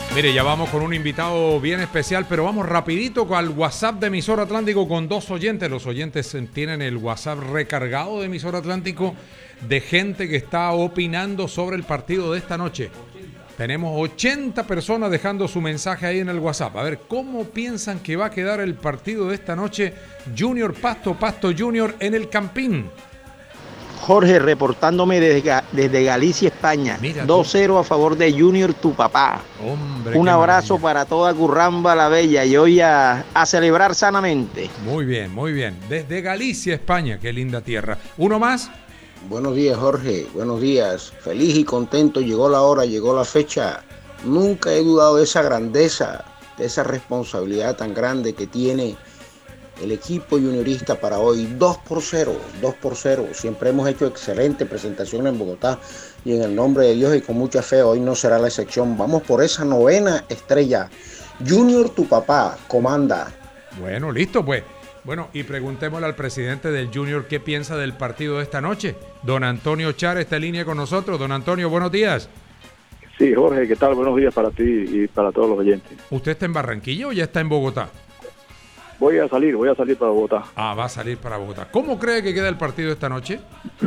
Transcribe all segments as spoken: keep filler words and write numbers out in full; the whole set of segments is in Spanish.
Mire, ya vamos con un invitado bien especial, pero vamos rapidito al WhatsApp de Emisor Atlántico con dos oyentes. Los oyentes tienen el WhatsApp recargado de Emisor Atlántico de gente que está opinando sobre el partido de esta noche. Tenemos ochenta personas dejando su mensaje ahí en el WhatsApp. A ver, ¿cómo piensan que va a quedar el partido de esta noche? Junior Pasto, Pasto Junior en el Campín. Jorge, reportándome desde, desde Galicia, España. dos cero a favor de Junior, tu papá. Hombre, un abrazo maravilla para toda Curramba la Bella y hoy a, a celebrar sanamente. Muy bien, muy bien. Desde Galicia, España, qué linda tierra. ¿Uno más? Buenos días, Jorge. Buenos días. Feliz y contento. Llegó la hora, llegó la fecha. Nunca he dudado de esa grandeza, de esa responsabilidad tan grande que tiene el equipo juniorista para hoy. Dos por cero, dos por cero. Siempre hemos hecho excelente presentación en Bogotá y en el nombre de Dios y con mucha fe hoy no será la excepción. Vamos por esa novena estrella. Junior, tu papá, comanda. Bueno, listo pues. Bueno, y preguntémosle al presidente del Junior qué piensa del partido de esta noche. Don Antonio Char está en línea con nosotros. Don Antonio, buenos días. Sí, Jorge, ¿qué tal? Buenos días para ti y para todos los oyentes. ¿Usted está en Barranquilla o ya está en Bogotá? Voy a salir, voy a salir para Bogotá. Ah, va a salir para Bogotá. ¿Cómo cree que queda el partido esta noche?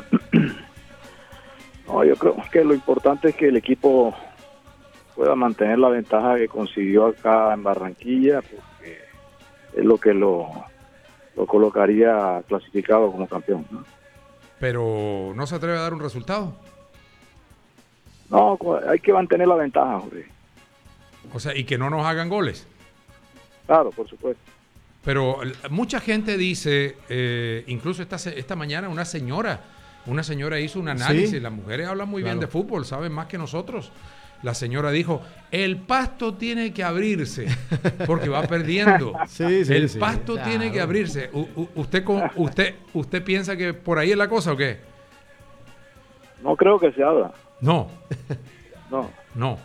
No, yo creo que lo importante es que el equipo pueda mantener la ventaja que consiguió acá en Barranquilla, porque es lo que lo, lo colocaría clasificado como campeón, ¿no? Pero ¿no se atreve a dar un resultado? No, hay que mantener la ventaja, Jorge. O sea, y que no nos hagan goles. Claro, por supuesto. Pero mucha gente dice, eh, incluso esta, esta mañana una señora, una señora hizo un análisis, ¿sí? Las mujeres hablan muy claro. bien de fútbol, saben más que nosotros. La señora dijo, el Pasto tiene que abrirse, porque va perdiendo. Sí, sí, el sí, Pasto claro. tiene que abrirse. U, u, usted, usted, ¿Usted piensa que por ahí es la cosa o qué? No creo que se abra. No. No. No.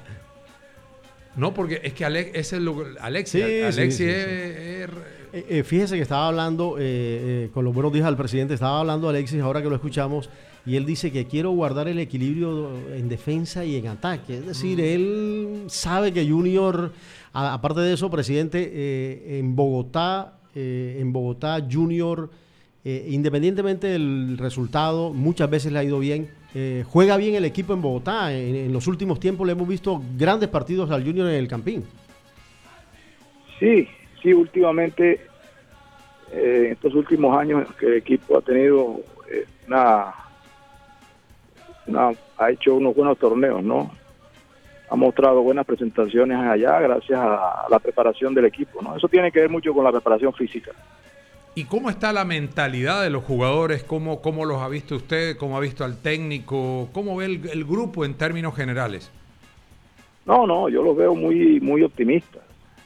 No, porque es que Alex, es el, Alexi, sí, Alexi sí, sí, es... sí. es eh, eh, fíjese que estaba hablando, eh, eh, con los buenos días al presidente, estaba hablando Alexis ahora que lo escuchamos, y él dice que quiero guardar el equilibrio en defensa y en ataque. Es decir, mm. él sabe que Junior, a, aparte de eso, presidente, eh, en Bogotá, eh, en Bogotá Junior, eh, independientemente del resultado, muchas veces le ha ido bien. Eh, juega bien el equipo en Bogotá. En, en los últimos tiempos le hemos visto grandes partidos al Junior en el Campín. Sí, sí, últimamente, eh, en estos últimos años que el equipo ha tenido eh, una, una, ha hecho unos buenos torneos, ¿no? Ha mostrado buenas presentaciones allá gracias a la preparación del equipo, ¿no? Eso tiene que ver mucho con la preparación física. ¿Y cómo está la mentalidad de los jugadores? ¿Cómo, cómo los ha visto usted? ¿Cómo ha visto al técnico? ¿Cómo ve el, el grupo en términos generales? No, no, yo los veo muy, muy optimistas.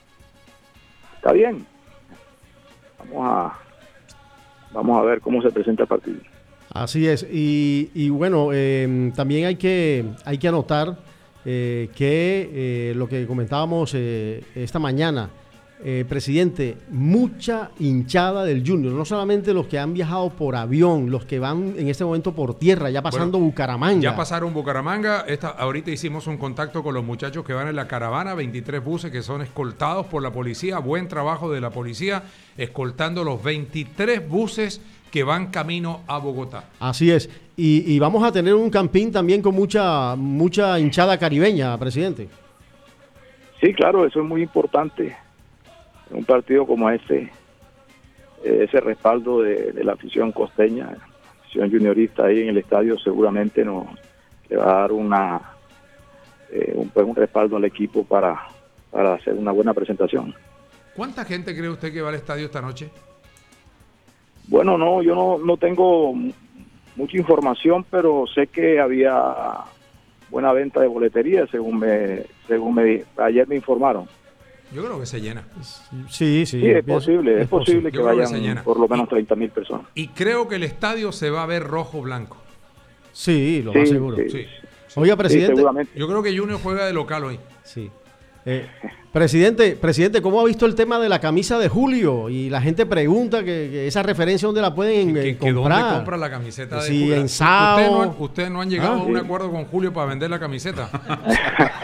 Está bien. Vamos a, vamos a ver cómo se presenta el partido. Así es. Y, y bueno, eh, también hay que, hay que anotar eh, que eh, lo que comentábamos eh, esta mañana, Eh, presidente, mucha hinchada del Junior, no solamente los que han viajado por avión, los que van en este momento por tierra, ya pasando bueno, Bucaramanga. Ya pasaron Bucaramanga, esta, ahorita hicimos un contacto con los muchachos que van en la caravana, veintitrés buses que son escoltados por la policía, buen trabajo de la policía, escoltando los veintitrés buses que van camino a Bogotá. Así es, y, y vamos a tener un campín también con mucha, mucha hinchada caribeña, presidente. Sí, claro, eso es muy importante. Un partido como este, eh, ese respaldo de, de la afición costeña, la afición juniorista ahí en el estadio seguramente nos le va a dar una eh, un, un respaldo al equipo para, para hacer una buena presentación. ¿Cuánta gente cree usted que va al estadio esta noche? Bueno, no, yo no, no tengo mucha información, pero sé que había buena venta de boletería, según me, según me ayer me informaron. Yo creo que se llena. Sí, sí. Sí, es posible, es, es posible que vayan que por lo menos treinta mil personas. Y creo que el estadio se va a ver rojo-blanco. Sí, lo más sí, seguro. Sí. Sí. Oiga, presidente. Sí, yo creo que Junior juega de local hoy. Sí. Eh, presidente, presidente, ¿cómo ha visto el tema de la camisa de Julio? Y la gente pregunta que, que esa referencia dónde la pueden que, eh, que comprar. ¿Dónde compra la camiseta de sí, Julio? En Sao. ¿Ustedes no, usted no han llegado ah, a un sí. acuerdo con Julio para vender la camiseta?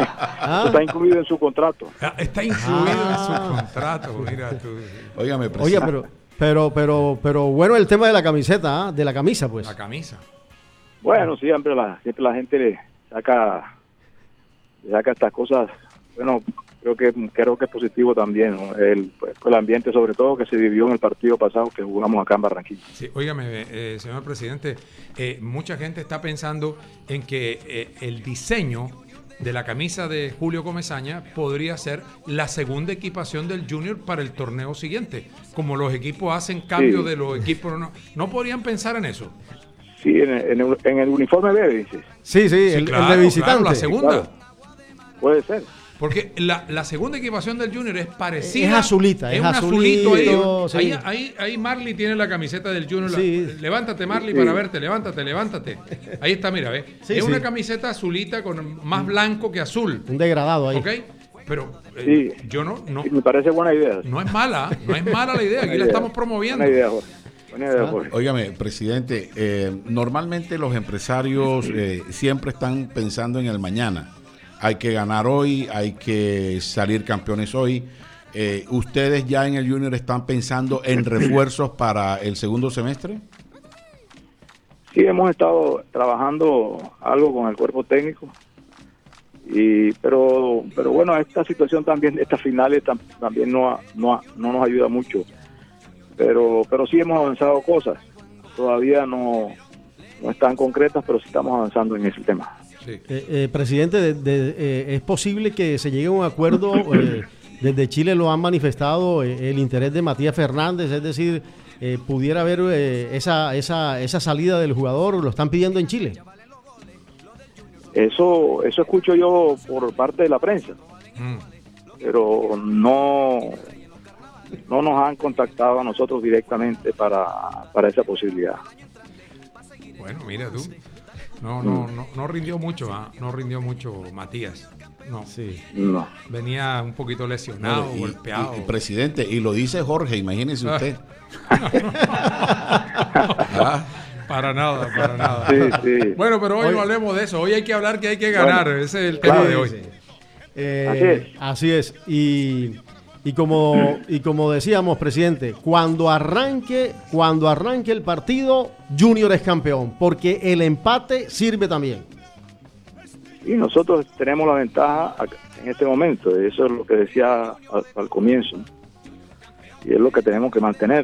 ¿Ah? Está incluido en su contrato. Ah, está incluido ah. en su contrato, mira tú. Óigame, Oiga, pero, pero, pero, pero bueno el tema de la camiseta, ¿eh? De la camisa, pues. La camisa. Bueno, siempre la, siempre la gente le saca, le saca estas cosas. Bueno, creo que creo que es positivo también, ¿no? el, pues, el ambiente, sobre todo, que se vivió en el partido pasado que jugamos acá en Barranquilla. Sí, óigame, eh, señor presidente, eh, mucha gente está pensando en que eh, el diseño de la camisa de Julio Comesaña podría ser la segunda equipación del Junior para el torneo siguiente. Como los equipos hacen cambio sí. de los equipos, ¿no, ¿no podrían pensar en eso? Sí, en el, en el, en el uniforme B, dices. Sí, sí, sí el, claro, el de visitante. Claro, la segunda. Sí, claro. Puede ser. Porque la, la segunda equipación del Junior es parecida. Es azulita, es, es un azulito. azulito ahí, sí. ahí, ahí, ahí Marley tiene la camiseta del Junior. Sí. La, levántate, Marley, sí. para verte. Levántate, levántate. Ahí está, mira, ¿ves? Sí, es sí. una camiseta azulita con más blanco que azul. Un degradado ahí. ¿Ok? Pero eh, sí. yo no, no... Sí, me parece buena idea. No es mala, no es mala la idea. Aquí idea. la estamos promoviendo. Buena idea, Jorge. Buena idea, Jorge. Óigame, presidente, eh, normalmente los empresarios eh, siempre están pensando en el mañana. Hay que ganar hoy, hay que salir campeones hoy. Eh, ¿Ustedes ya en el Junior están pensando en refuerzos para el segundo semestre? Sí, hemos estado trabajando algo con el cuerpo técnico. Y pero pero bueno, esta situación también, estas finales tam, también no, no, no nos ayuda mucho. Pero pero sí hemos avanzado cosas. Todavía no, no están concretas, pero sí estamos avanzando en ese tema. Sí. Eh, eh, presidente, de, de, eh, ¿es posible que se llegue a un acuerdo? Eh, desde Chile lo han manifestado eh, el interés de Matías Fernández, es decir, eh, pudiera haber eh, esa, esa, esa salida del jugador, lo están pidiendo en Chile. Eso eso escucho yo por parte de la prensa, mm. pero no no nos han contactado a nosotros directamente para, para esa posibilidad. Bueno, mira tú. No, no, no, no rindió mucho, ¿eh? no rindió mucho Matías. No, sí. No. Venía un poquito lesionado, no, y, golpeado. Y, y, presidente, y lo dice Jorge, imagínese usted. ¿Ah? Para nada, para nada. Sí, sí. Bueno, pero hoy, hoy no hablemos de eso. Hoy hay que hablar que hay que ganar. Bueno, ese es el tema claro, de hoy. Sí. Eh, así es. Así es. Y, y como y como decíamos, presidente, cuando arranque, cuando arranque el partido, Junior es campeón, porque el empate sirve también. Y nosotros tenemos la ventaja en este momento. Eso es lo que decía al, al comienzo. Y es lo que tenemos que mantener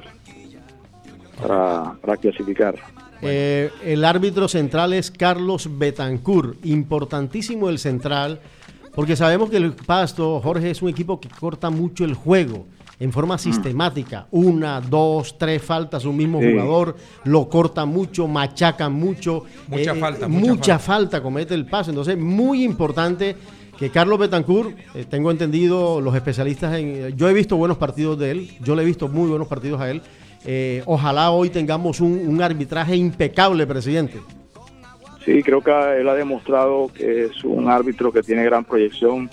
para, para clasificar. Eh, el árbitro central es Carlos Betancur, importantísimo el central, porque sabemos que el Pasto, Jorge, es un equipo que corta mucho el juego en forma sistemática, una, dos, tres faltas un mismo sí. jugador, lo corta mucho, machaca mucho, mucha eh, falta, mucha, mucha falta. falta comete el Pasto, entonces muy importante que Carlos Betancur, eh, tengo entendido los especialistas en, yo he visto buenos partidos de él, yo le he visto muy buenos partidos a él. Eh, ojalá hoy tengamos un, un arbitraje impecable, presidente. Sí, creo que él ha demostrado que es un árbitro que tiene gran proyección.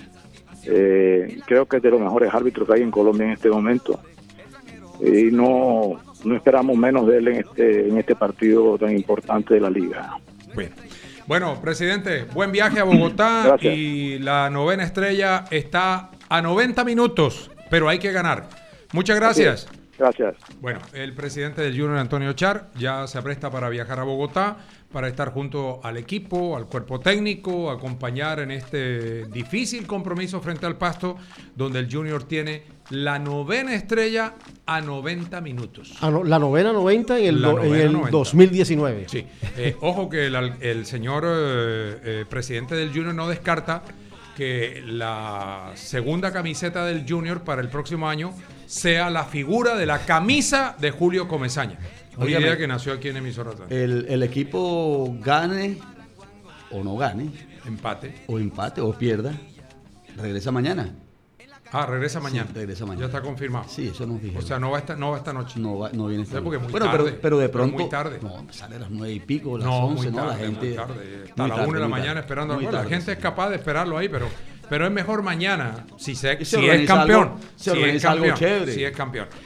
Eh, creo que es de los mejores árbitros que hay en Colombia en este momento. Y no, no esperamos menos de él en este, en este partido tan importante de la liga. Bien. Bueno, presidente, buen viaje a Bogotá. Gracias. Y la novena estrella está a noventa minutos, pero hay que ganar. Muchas gracias. Sí. Gracias. Bueno, el presidente del Junior, Antonio Char, ya se apresta para viajar a Bogotá, para estar junto al equipo, al cuerpo técnico, acompañar en este difícil compromiso frente al Pasto, donde el Junior tiene la novena estrella a noventa minutos. Ah, no, la novena noventa en el, do, en el dos mil diecinueve. Sí. Eh, ojo que el, el señor eh, eh, presidente del Junior no descarta que la segunda camiseta del Junior para el próximo año sea la figura de la camisa de Julio Comesaña. Una idea que nació aquí en Emisora Atlántica. El, el equipo gane o no gane, empate o empate o pierda, regresa mañana. Ah, regresa mañana. Sí, regresa mañana. Ya está confirmado. Sí, eso nos dijeron. O sea, no va esta, no va esta noche. No va, no viene esta noche. Bueno, tarde, pero, pero de pronto. Pero muy tarde. No, sale a las nueve y pico, las no, once, muy tarde, ¿no? La gente. Muy tarde. Hasta la una de la mañana esperando. Bueno, la gente es capaz de esperarlo ahí, pero, pero es mejor mañana si, se, se si es campeón. Algo, se si es campeón. Algo chévere. Si es campeón.